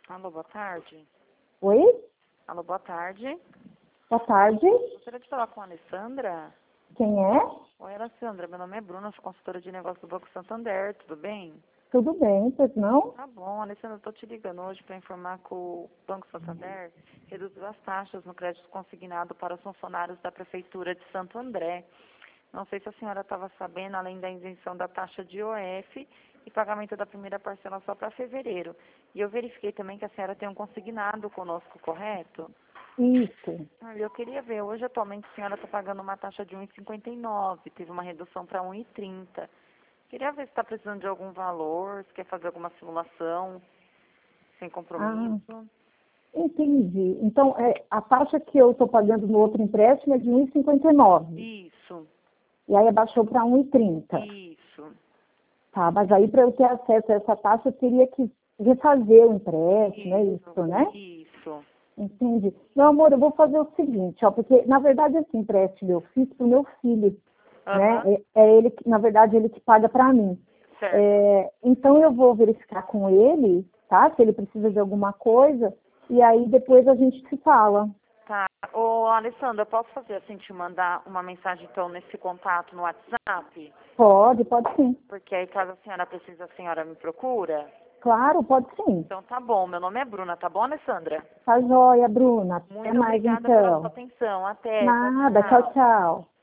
Alô, boa tarde. Oi? Alô, boa tarde. Boa tarde. Gostaria de falar com a Alessandra. Quem é? Oi, Alessandra. Meu nome é Bruna, sou consultora de negócio do Banco Santander. Tudo bem? Tudo bem, pois não? Tá bom, Alessandra. Eu estou te ligando hoje para informar que o Banco Santander reduziu as taxas no crédito consignado para os funcionários da Prefeitura de Santo André. Não sei se a senhora estava sabendo, além da isenção da taxa de IOF e pagamento da primeira parcela só para fevereiro. E eu verifiquei também que a senhora tem um consignado conosco, correto? Isso. Olha, eu queria ver, hoje atualmente a senhora está pagando uma taxa de 1,59, teve uma redução para 1,30. Queria ver se está precisando de algum valor, se quer fazer alguma simulação, sem Ah, compromisso. entendi. Então, a taxa que eu estou pagando no outro empréstimo é de 1,59. Isso, E aí abaixou para 1,30. isso, Tá, mas aí para eu ter acesso a essa taxa, eu teria que refazer o empréstimo, é isso, isso, né? isso. Entendi. Meu amor, eu vou fazer o seguinte, ó, porque na verdade esse empréstimo eu fiz para o meu filho, né? Aham, É ele, na verdade, ele que paga para mim. certo. Então eu vou verificar com ele, tá? Se ele precisa de alguma coisa, e aí depois a gente se fala. Tá. Ô, Alessandra, eu posso fazer assim, te mandar uma mensagem então nesse contato no WhatsApp? Pode sim. Porque aí caso a senhora precise, a senhora me procura? Claro, pode sim. Então tá bom, meu nome é Bruna, tá bom, Alessandra? Tá joia, Bruna. Até Muito mais obrigada pela sua então. atenção. Até, tchau, Nada, tchau, tchau. tchau.